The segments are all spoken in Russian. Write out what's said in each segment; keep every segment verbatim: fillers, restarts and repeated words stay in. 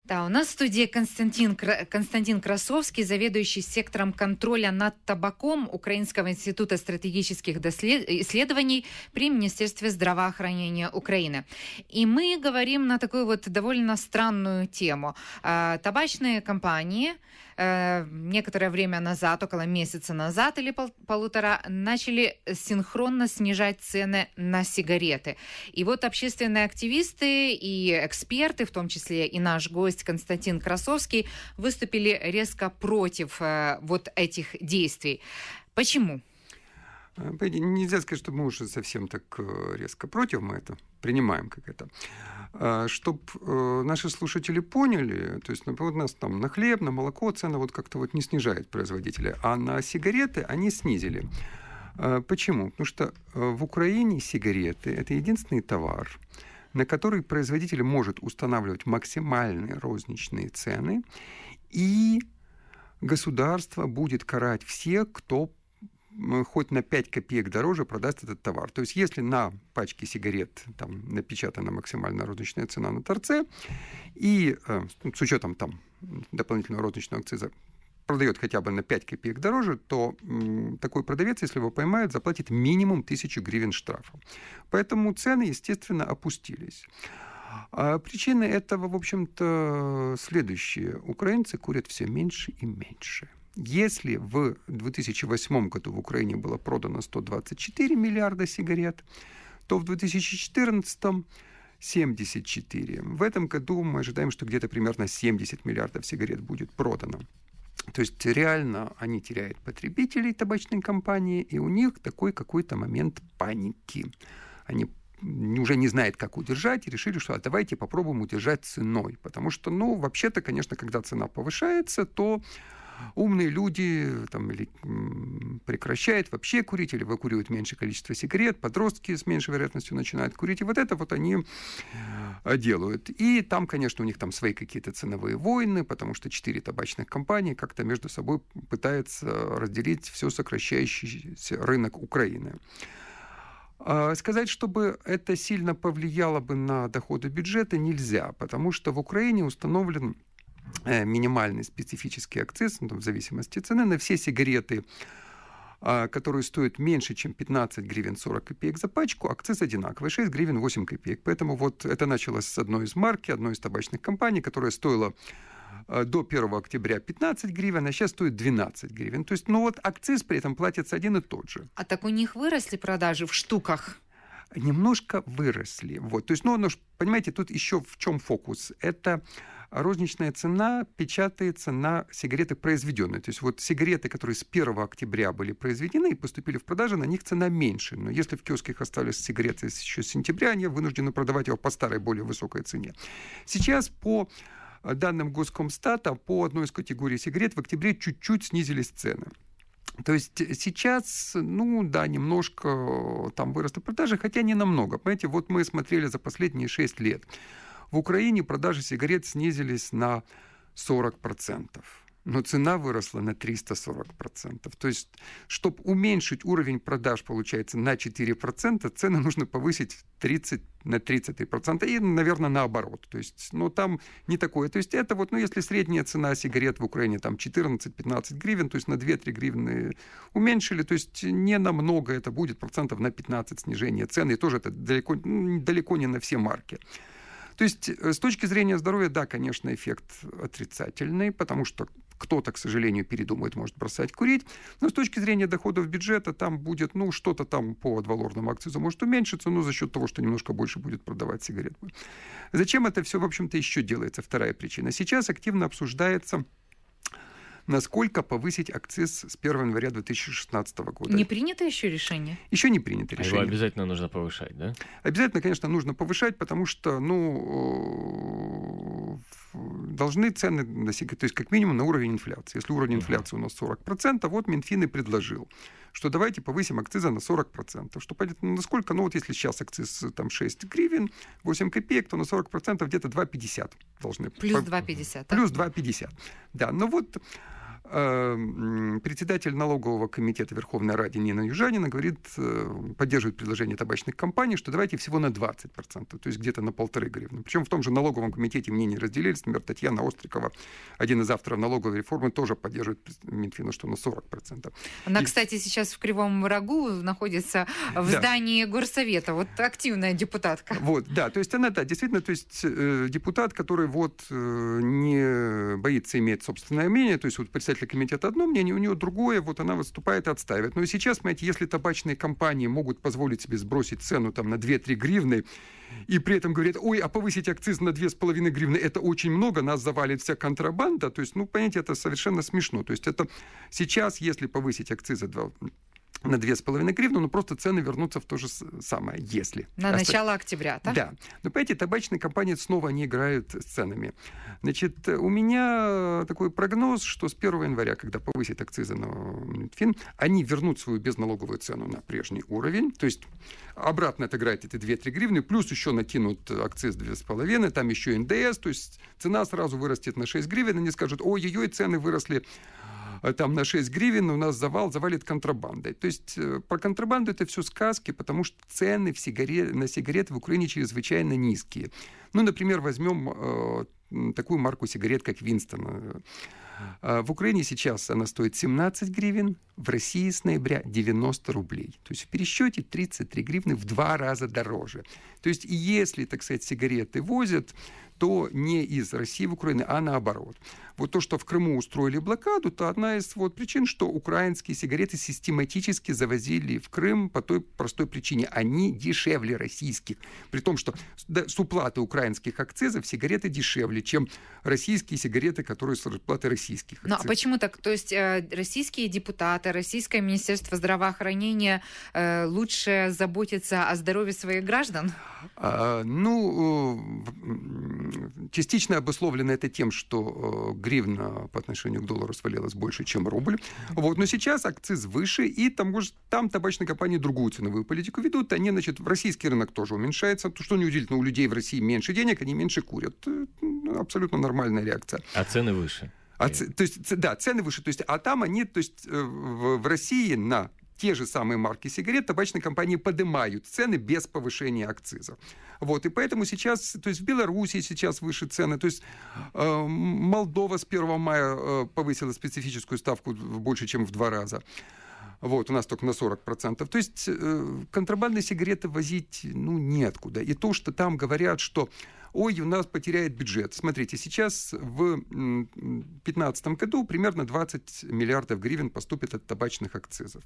Да, у нас в студии Константин, Константин Красовский, заведующий сектором контроля над табаком Украинского института стратегических исследований при Министерстве здравоохранения Украины. И мы говорим на такую вот довольно странную тему. Табачные компании некоторое время назад, около месяца назад или пол- полутора, начали синхронно снижать цены на сигареты. И вот общественные активисты и эксперты, в том числе и наш гость Константин Красовский, выступили резко против э, вот этих действий. Почему? Нельзя сказать, что мы уже совсем так резко против, мы это принимаем как это. Чтобы наши слушатели поняли, то есть, например, у нас там на хлеб, на молоко цены вот как-то вот не снижают производители, а на сигареты они снизили. Почему? Потому что в Украине сигареты – это единственный товар, на который производитель может устанавливать максимальные розничные цены, и государство будет карать всех, кто хоть на пять копеек дороже продаст этот товар. То есть, если на пачке сигарет там напечатана максимальная розничная цена на торце, и э, с учетом там дополнительного розничного акциза продает хотя бы на пять копеек дороже, то м, такой продавец, если его поймают, заплатит минимум тысячу гривен штрафа. Поэтому цены, естественно, опустились. А причины этого, в общем-то, следующие. Украинцы курят все меньше и меньше. Если в две тысячи восьмом году в Украине было продано сто двадцать четыре миллиарда сигарет, то в две тысячи четырнадцатом семьдесят четыре. В этом году мы ожидаем, что где-то примерно семьдесят миллиардов сигарет будет продано. То есть реально они теряют потребителей, табачной компании, и у них такой какой-то момент паники. Они уже не знают, как удержать, и решили, что а давайте попробуем удержать ценой. Потому что, ну, вообще-то, конечно, когда цена повышается, то умные люди там, или прекращают вообще курить, или выкуривают меньшее количество сигарет, подростки с меньшей вероятностью начинают курить, и вот это вот они делают. И там, конечно, у них там свои какие-то ценовые войны, потому что четыре табачных компании как-то между собой пытаются разделить все сокращающийся рынок Украины. Сказать, чтобы это сильно повлияло бы на доходы бюджета, нельзя, потому что в Украине установлен минимальный специфический акциз, ну, в зависимости от цены, на все сигареты, которые стоят меньше, чем пятнадцать гривен сорок копеек за пачку, акциз одинаковый, шесть гривен восемь копеек. Поэтому вот это началось с одной из марки, одной из табачных компаний, которая стоила до первого октября пятнадцать гривен, а сейчас стоит двенадцать гривен. То есть, ну вот акциз при этом платится один и тот же. А так у них выросли продажи в штуках? Немножко выросли. Вот. То есть, ну, понимаете, тут еще в чем фокус? Это розничная цена печатается на сигареты произведенные. То есть, вот сигареты, которые с первого октября были произведены и поступили в продажу, на них цена меньше. Но если в киосках остались сигареты еще с сентября, они вынуждены продавать его по старой, более высокой цене. Сейчас по данным Госкомстата, по одной из категорий сигарет в октябре чуть-чуть снизились цены. То есть сейчас, ну да, немножко там выросли продажи, хотя не намного. Понимаете, вот мы смотрели за последние шесть лет. В Украине продажи сигарет снизились на сорок процентов. Но цена выросла на триста сорок процентов. То есть, чтобы уменьшить уровень продаж, получается, на четыре процента, цены нужно повысить тридцать на тридцать три процента. И, наверное, наоборот. То есть, ну, там не такое. То есть, это вот, ну, если средняя цена сигарет в Украине там четырнадцать-пятнадцать гривен, то есть, на две-три гривны уменьшили, то есть, не намного это будет, процентов на пятнадцать снижение цены. И тоже это далеко, далеко не на все марки. То есть, с точки зрения здоровья, да, конечно, эффект отрицательный, потому что кто-то, к сожалению, передумает, может бросать курить. Но с точки зрения доходов бюджета там будет, ну, что-то там по адвалорному акцизу может уменьшиться, но за счет того, что немножко больше будет продавать сигарет. Зачем это все, в общем-то, еще делается? Вторая причина. Сейчас активно обсуждается, насколько повысить акциз с первого января две тысячи шестнадцатого года. Не принято еще решение? Еще не принято решение. А его обязательно нужно повышать, да? Обязательно, конечно, нужно повышать, потому что, ну, должны цены достигать, то есть как минимум на уровень инфляции. Если уровень инфляции у нас сорок процентов, вот Минфин и предложил, что давайте повысим акциза на сорок процентов. Что понятно, насколько, ну вот если сейчас акциз там шесть гривен, восемь копеек, то на сорок процентов где-то два пятьдесят должны. Плюс два пятьдесят. Плюс два пятьдесят, да. Но вот председатель налогового комитета Верховной Рады Нина Южанина говорит, поддерживает предложение табачных компаний, что давайте всего на двадцать процентов, то есть где-то на полторы гривны. Причем в том же налоговом комитете мнения разделились. Например, Татьяна Острикова, один из авторов налоговой реформы, тоже поддерживает Минфина, что на сорок процентов. Она, И... кстати, сейчас в Кривом Рогу находится в да. здании Горсовета. Вот активная депутатка. Вот, да, то есть она, да, действительно, то есть э, депутат, который вот э, не боится иметь собственное мнение, то есть вот представитель комитета одно мнение, у нее другое, вот она выступает и отстаивает. Но и сейчас, понимаете, если табачные компании могут позволить себе сбросить цену там на две-три гривны, и при этом говорят, ой, а повысить акциз на две с половиной гривны, это очень много, нас завалит вся контрабанда, то есть, ну, понимаете, это совершенно смешно. То есть это сейчас, если повысить акцизы на две с половиной гривны, ну, просто цены вернутся в то же самое, если. На Оставь... начало октября, да? Да. Но, понимаете, табачные компании снова они играют с ценами. Значит, у меня такой прогноз, что с первого января, когда повысят акцизы на Минфин, они вернут свою безналоговую цену на прежний уровень, то есть обратно отыграют эти две-три гривны, плюс еще накинут акциз две с половиной, там еще эн дэ эс, то есть цена сразу вырастет на шесть гривен, они скажут, ой-ой-ой, цены выросли там на шесть гривен, у нас завал, завалит контрабандой. То есть про контрабанду это все сказки, потому что цены в сигарет, на сигареты в Украине чрезвычайно низкие. Ну, например, возьмем э, такую марку сигарет, как Winston. Э, в Украине сейчас она стоит семнадцать гривен, в России с ноября девяносто рублей. То есть в пересчете тридцать три гривны, в два раза дороже. То есть если, так сказать, сигареты возят, то не из России в Украину, а наоборот. Вот то, что в Крыму устроили блокаду, то одна из вот причин, что украинские сигареты систематически завозили в Крым по той простой причине. Они дешевле российских. При том, что с уплаты украинских акцизов сигареты дешевле, чем российские сигареты, которые с уплаты российских акцизов. Ну, а почему так? То есть э, российские депутаты, российское Министерство здравоохранения э, лучше заботятся о здоровье своих граждан? А, ну, частично обусловлено это тем, что гривна по отношению к доллару свалилась больше, чем рубль. Вот. Но сейчас акциз выше, и там, может, там табачные компании другую ценовую политику ведут. Они, значит, в российский рынок тоже уменьшается. То, что неудивительно, у людей в России меньше денег, они меньше курят. Абсолютно нормальная реакция. А цены выше? А, то есть, да, цены выше. То есть, а там они, то есть, в, в России на те же самые марки сигарет табачные компании поднимают цены без повышения акцизов. Вот, и поэтому сейчас, то есть в Беларуси сейчас выше цены, то есть э, Молдова с первого мая э, повысила специфическую ставку больше, чем в два раза. Вот, у нас только на сорок процентов. То есть э, контрабандные сигареты возить, ну, неоткуда. И то, что там говорят, что ой, у нас потеряет бюджет. Смотрите, сейчас в две тысячи пятнадцатом году примерно двадцать миллиардов гривен поступит от табачных акцизов.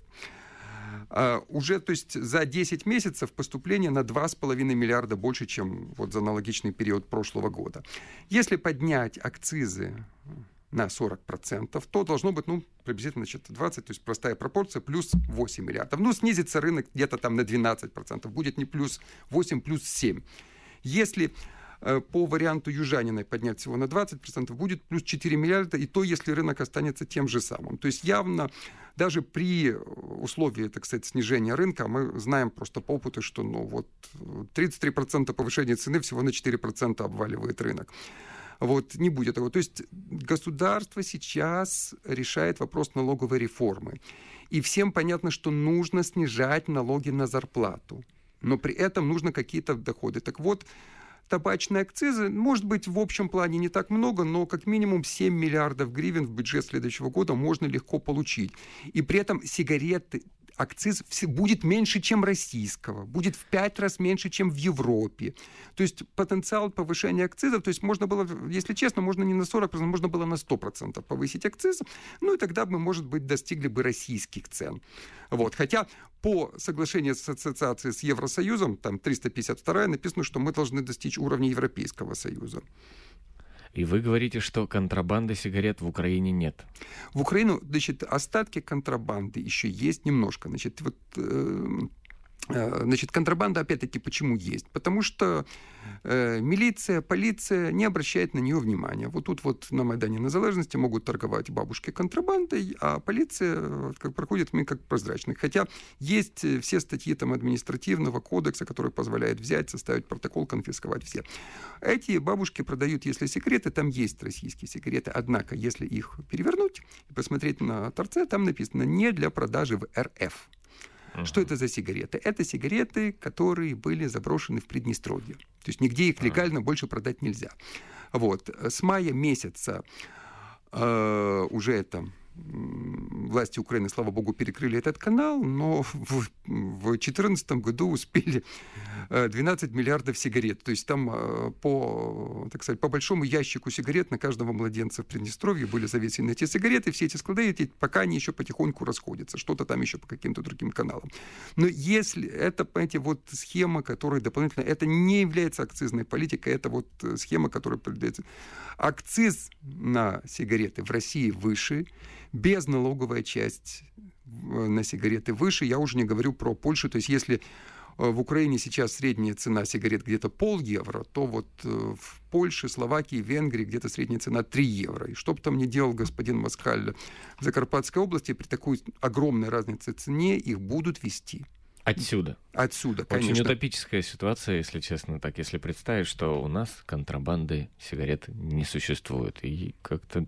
А уже, то есть, за десять месяцев поступление на два с половиной миллиарда больше, чем вот за аналогичный период прошлого года. Если поднять акцизы на сорок процентов, то должно быть, ну, приблизительно, значит, двадцать, то есть простая пропорция, плюс восемь миллиардов. Ну, снизится рынок где-то там на двенадцать процентов, будет не плюс восемь, плюс семь. Если по варианту Южаниной поднять всего на двадцать процентов, будет плюс четыре миллиарда, и то, если рынок останется тем же самым. То есть явно даже при условии, так сказать, снижения рынка, мы знаем просто по опыту, что ну, вот тридцать три процента повышения цены всего на четыре процента обваливает рынок. Вот, не будет этого. То есть государство сейчас решает вопрос налоговой реформы. И всем понятно, что нужно снижать налоги на зарплату. Но при этом нужно какие-то доходы. Так вот, табачные акцизы, может быть, в общем плане не так много, но как минимум семь миллиардов гривен в бюджет следующего года можно легко получить. И при этом сигареты, акциз будет меньше, чем российского, будет в пять раз меньше, чем в Европе. То есть потенциал повышения акцизов, то есть можно было, если честно, можно не на сорок процентов, можно было на сто процентов повысить акцизы, ну и тогда мы, может быть, достигли бы российских цен. Вот. Хотя по соглашению с ассоциацией с Евросоюзом, там триста пятьдесят два написано, что мы должны достичь уровня Европейского Союза. И вы говорите, что контрабанды сигарет в Украине нет. В Украину, значит, остатки контрабанды еще есть немножко. Значит, вот э, Значит, контрабанда, опять-таки, почему есть? Потому что э, милиция, полиция не обращает на нее внимания. Вот тут вот на Майдане Незалежности могут торговать бабушки контрабандой, а полиция как, проходит мимо как прозрачных. Хотя есть все статьи там, административного кодекса, которые позволяют взять, составить протокол, конфисковать все. Эти бабушки продают, если секреты, там есть российские секреты. Однако, если их перевернуть и посмотреть на торце, там написано «не для продажи в эр эф». Что это за сигареты? Это сигареты, которые были заброшены в Приднестровье. То есть нигде их легально больше продать нельзя. Вот. С мая месяца э, уже это... Власти Украины, слава богу, перекрыли этот канал, но в две тысячи четырнадцатом году успели двенадцать миллиардов сигарет. То есть там по, так сказать, по большому ящику сигарет на каждого младенца в Приднестровье были завесены эти сигареты, все эти склады, эти, пока они еще потихоньку расходятся, что-то там еще по каким-то другим каналам. Но если это, понимаете, вот схема, которая дополнительно, это не является акцизной политикой, это вот схема, которая определяется. Акциз на сигареты в России выше, безналоговая часть на сигареты выше. Я уже не говорю про Польшу. То есть если в Украине сейчас средняя цена сигарет где-то пол евро, то вот в Польше, Словакии, Венгрии где-то средняя цена три евро. И что бы там ни делал господин Москаль в Закарпатской области, при такой огромной разнице в цене их будут вести. Отсюда. Отсюда, конечно. Очень утопическая ситуация, если честно, так, если представить, что у нас контрабанды сигарет не существует. И как-то...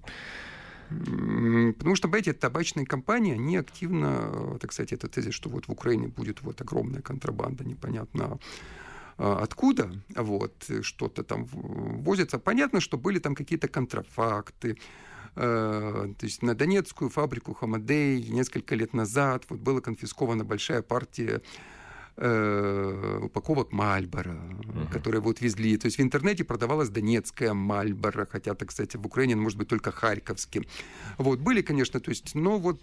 Потому что, понимаете, табачные компании, они активно, так сказать, это тезис, что вот в Украине будет вот огромная контрабанда, непонятно откуда, вот, что-то там возится. Понятно, что были там какие-то контрафакты. То есть на Донецкую фабрику Хамадей несколько лет назад вот была конфискована большая партия э, упаковок Мальборо, uh-huh. которые вот везли. То есть в интернете продавалась донецкая Мальборо, хотя, так, кстати, в Украине, может быть, только харьковский. Вот, были, конечно, то есть, но вот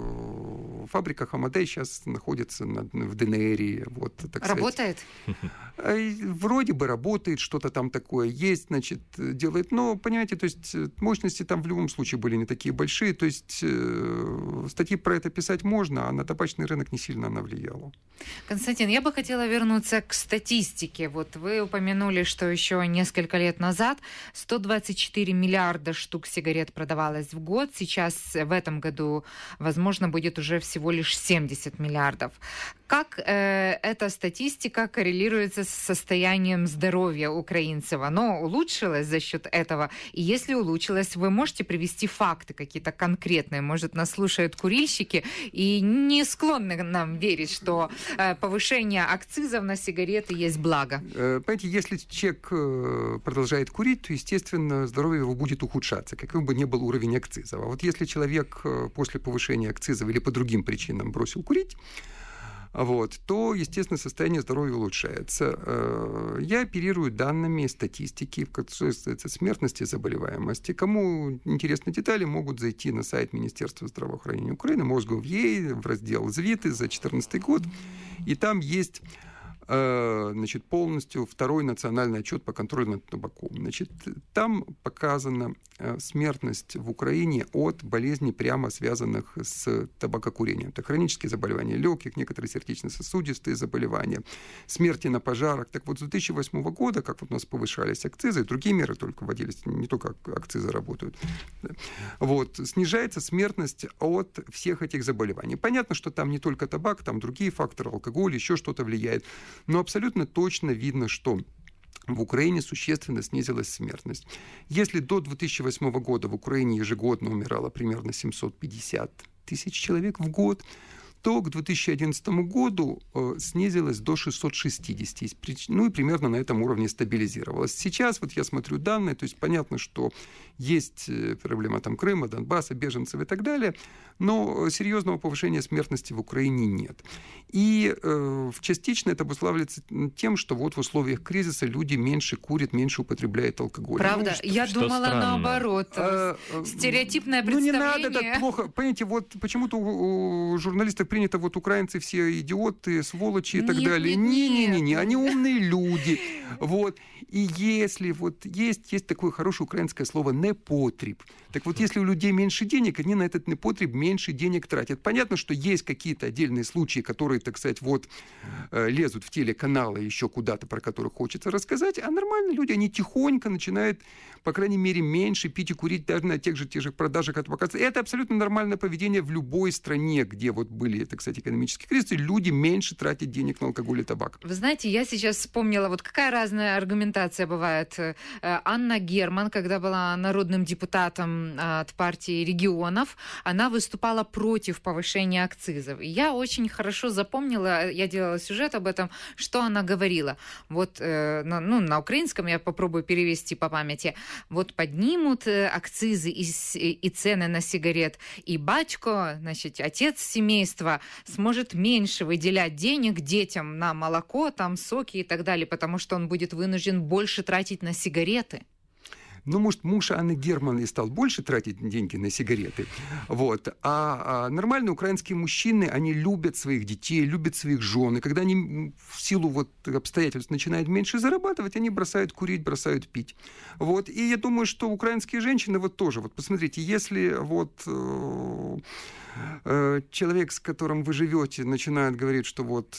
э, фабрика Хамадей сейчас находится на, в ДНР. Вот, так работает? Сказать. Вроде бы работает, что-то там такое есть, значит, делает. Но, понимаете, то есть мощности там в любом случае были не такие большие. То есть э, статьи про это писать можно, а на табачный рынок не сильно она влияла. Константин, я бы хотела вернуться к статистике. Вот вы упомянули, что еще несколько лет назад сто двадцать четыре миллиарда штук сигарет продавалось в год. Сейчас в этом году, возможно, будет уже всего лишь семьдесят миллиардов. Как э, эта статистика коррелируется с состоянием здоровья украинцев? Оно улучшилось за счет этого? И если улучшилось, вы можете привести факты какие-то конкретные? Может, нас слушают курильщики и не склонны нам верить, что э, повышение акцизов на сигареты есть благо? Понимаете, если человек продолжает курить, то, естественно, здоровье его будет ухудшаться, каким бы ни был уровень акцизов. А вот если человек после повышения акцизов или по другим причинам бросил курить, вот, то, естественно, состояние здоровья улучшается. Я оперирую данными статистики, которые касаются смертности и заболеваемости. Кому интересны детали, могут зайти на сайт Министерства здравоохранения Украины, Мосгов.ua, в раздел «Звиты» за две тысячи четырнадцатый год, и там есть значит, полностью второй национальный отчет по контролю над табаком. Значит, там показана смертность в Украине от болезней, прямо связанных с табакокурением. Это хронические заболевания легких, некоторые сердечно-сосудистые заболевания, смерти на пожарах. Так вот, с две тысячи восьмого года, как вот у нас повышались акцизы, другие меры только вводились, не только акцизы работают, вот, снижается смертность от всех этих заболеваний. Понятно, что там не только табак, там другие факторы, алкоголь, еще что-то влияет. Но абсолютно точно видно, что в Украине существенно снизилась смертность. Если до две тысячи восьмого года в Украине ежегодно умирало примерно семьсот пятьдесят тысяч человек в год, то к две тысячи одиннадцатому году э, снизилось до шестьсот шестьдесят, ну и примерно на этом уровне стабилизировалось. Сейчас вот я смотрю данные, то есть понятно, что есть проблема там Крыма, Донбасса, беженцев и так далее, но серьезного повышения смертности в Украине нет. И э, частично это обуславливается тем, что вот в условиях кризиса люди меньше курят, меньше употребляют алкоголь. Правда? Ну, я что думала странно. Наоборот. А, Стереотипное представление. Ну не надо так плохо. Понимаете, вот почему-то у, у журналистов принято, вот украинцы все идиоты, сволочи и так Нет, далее. нет, Не-не-не, нет. они умные люди. Вот. И если вот есть, есть такое хорошее украинское слово «непотреб». Так вот, если у людей меньше денег, они на этот непотреб меньше денег тратят. Понятно, что есть какие-то отдельные случаи, которые, так сказать, вот лезут в телеканалы еще куда-то, про которых хочется рассказать, а нормальные люди, они тихонько начинают, по крайней мере, меньше пить и курить даже на тех же, тех же продажах от показа. Это абсолютно нормальное поведение в любой стране, где вот были, так сказать, экономические кризисы, люди меньше тратят денег на алкоголь и табак. Вы знаете, я сейчас вспомнила, вот какая разная аргументация бывает. Анна Герман, когда была народным депутатом от партии регионов, она выступала против повышения акцизов. И я очень хорошо запомнила, я делала сюжет об этом, что она говорила. Вот, ну, на украинском я попробую перевести по памяти. Вот поднимут акцизы и, и цены на сигарет, и батько, значит, отец семейства сможет меньше выделять денег детям на молоко, там, соки и так далее, потому что он будет вынужден больше тратить на сигареты. Ну, может, муж Анны Герман и стал больше тратить деньги на сигареты. Вот. А, а нормальные украинские мужчины, они любят своих детей, любят своих жен. И когда они в силу вот обстоятельств начинают меньше зарабатывать, они бросают курить, бросают пить. Вот. И я думаю, что украинские женщины вот тоже. Вот посмотрите, если вот... человек, с которым вы живете, начинает говорить, что вот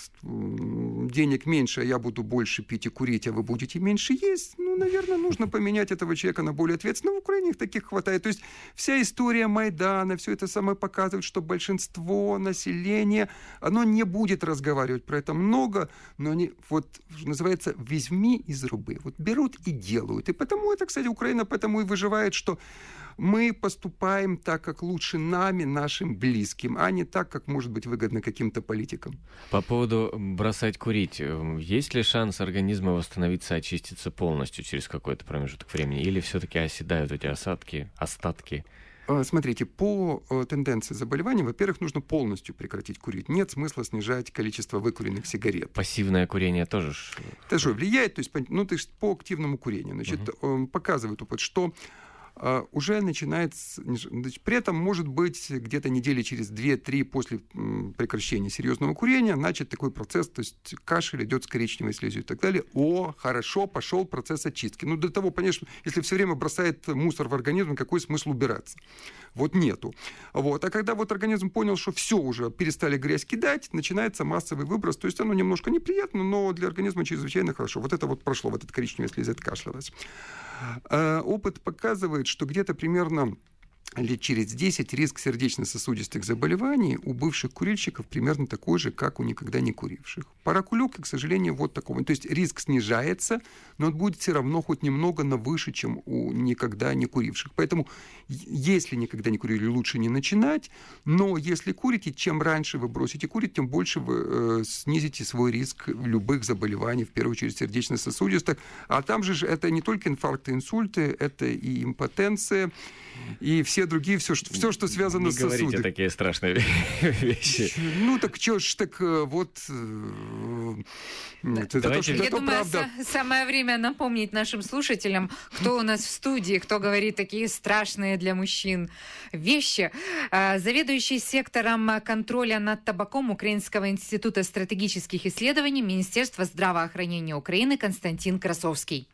денег меньше, а я буду больше пить и курить, а вы будете меньше есть, ну, наверное, нужно поменять этого человека на более ответственного. В Украине их таких хватает. То есть вся история Майдана, все это самое показывает, что большинство населения, оно не будет разговаривать про это много, но они, вот, называется, «возьми из рубы». Вот берут и делают. И потому это, кстати, Украина потому и выживает, что мы поступаем так, как лучше нами, нашим близким, а не так, как может быть выгодно каким-то политикам. По поводу бросать курить, есть ли шанс организма восстановиться, очиститься полностью через какой-то промежуток времени? Или все-таки оседают эти осадки, остатки? Смотрите, по тенденции заболеваний, во-первых, нужно полностью прекратить курить. Нет смысла снижать количество выкуренных сигарет. Пассивное курение тоже? Тоже влияет, то есть, ну, то есть по активному курению. Значит, угу. Показывает опыт, что Uh, уже начинается... Значит, при этом, может быть, где-то недели через две-три после м, прекращения серьезного курения начат такой процесс, то есть кашель идет с коричневой слизью и так далее. О, хорошо, пошел процесс очистки. Ну, для того, конечно, если все время бросает мусор в организм, какой смысл убираться? Вот нету. Вот. А когда вот организм понял, что все уже, перестали грязь кидать, начинается массовый выброс. То есть оно немножко неприятно, но для организма чрезвычайно хорошо. Вот это вот прошло, вот эта коричневая слизь откашлялась. Uh, опыт показывает, что где-то примерно лет через десять риск сердечно-сосудистых заболеваний у бывших курильщиков примерно такой же, как у никогда не куривших. По раку легких, к сожалению, вот такого. То есть риск снижается, но он будет все равно хоть немного, но выше, чем у никогда не куривших. Поэтому, если никогда не курили, лучше не начинать, но если курите, чем раньше вы бросите курить, тем больше вы э, снизите свой риск любых заболеваний, в первую очередь сердечно-сосудистых. А там же это не только инфаркты, инсульты, это и импотенция, и все другие, все, что, все, что связано не с сосудами. Не говорите такие страшные вещи. Ну, так что ж, так вот... Это то, что, Я думаю, правда. Самое время напомнить нашим слушателям, кто у нас в студии, кто говорит такие страшные для мужчин вещи. Заведующий сектором контроля над табаком Украинского института стратегических исследований Министерства здравоохранения Украины Константин Красовский.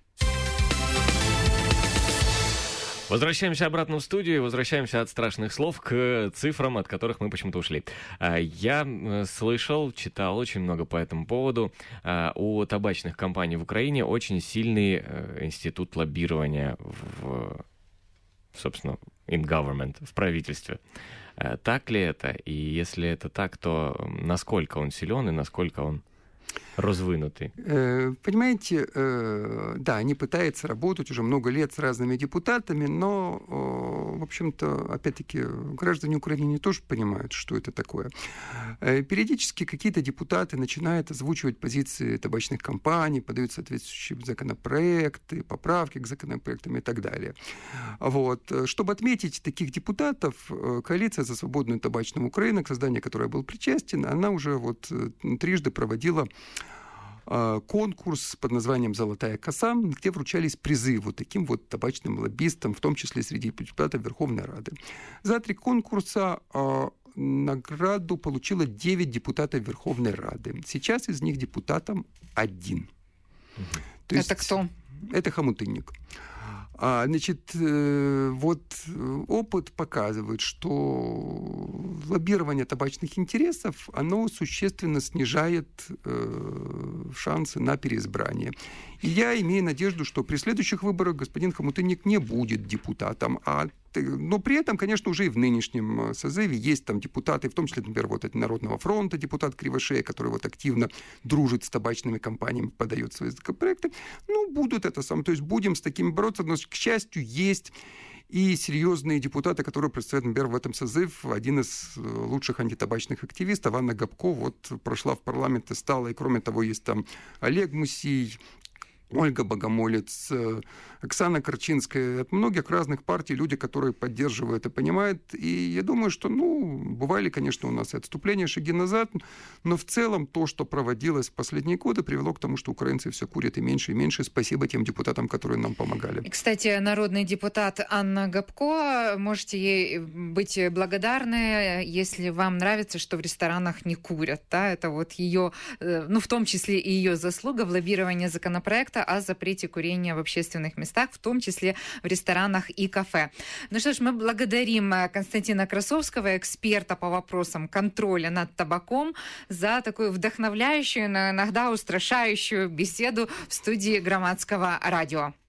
Возвращаемся обратно в студию, возвращаемся от страшных слов к цифрам, от которых мы почему-то ушли. Я слышал, читал очень много по этому поводу. У табачных компаний в Украине очень сильный институт лоббирования в, собственно, in government, в правительстве. Так ли это? И если это так, то насколько он силен и насколько он развинутый? Понимаете, да, они пытаются работать уже много лет с разными депутатами, но, в общем-то, опять-таки, граждане Украины тоже понимают, что это такое. Периодически какие-то депутаты начинают озвучивать позиции табачных компаний, подают соответствующие законопроекты, поправки к законопроектам и так далее. Вот. Чтобы отметить таких депутатов, коалиция за свободную табачную Украину, к созданию которой я был причастен, она уже вот трижды проводила конкурс под названием «Золотая коса», где вручались призы вот таким вот табачным лоббистам, в том числе среди депутатов Верховной Рады. За три конкурса награду получило девять депутатов Верховной Рады. Сейчас из них депутатом один. То это есть, кто? Это Хомутынник. А, значит, вот опыт показывает, что лоббирование табачных интересов, оно существенно снижает э, шансы на переизбрание. И я имею надежду, что при следующих выборах господин Хомутынник не будет депутатом, а но при этом, конечно, уже и в нынешнем созыве есть там депутаты, в том числе, например, вот от Народного фронта депутат Кривошея, который вот активно дружит с табачными компаниями, подает свои законопроекты. Ну, будут это сам, то есть будем с такими бороться, но, к счастью, есть и серьезные депутаты, которые представляют, например, в этом созыв один из лучших антитабачных активистов, Анна Гопко, вот прошла в парламент и стала, и кроме того, есть там Олег Мусий, Ольга Богомолец, Оксана Корчинская, от многих разных партий люди, которые поддерживают и понимают. И я думаю, что, ну, бывали, конечно, у нас и отступления, шаги назад, но в целом то, что проводилось в последние годы, привело к тому, что украинцы все курят и меньше, и меньше. Спасибо тем депутатам, которые нам помогали. И, кстати, народный депутат Анна Гопко, можете ей быть благодарны, если вам нравится, что в ресторанах не курят. Да? Это вот ее, ну, в том числе и ее заслуга в лоббировании законопроекта о запрете курения в общественных местах, в том числе в ресторанах и кафе. Ну что ж, мы благодарим Константина Красовского, эксперта по вопросам контроля над табаком, за такую вдохновляющую, но иногда устрашающую беседу в студии Громадского радио.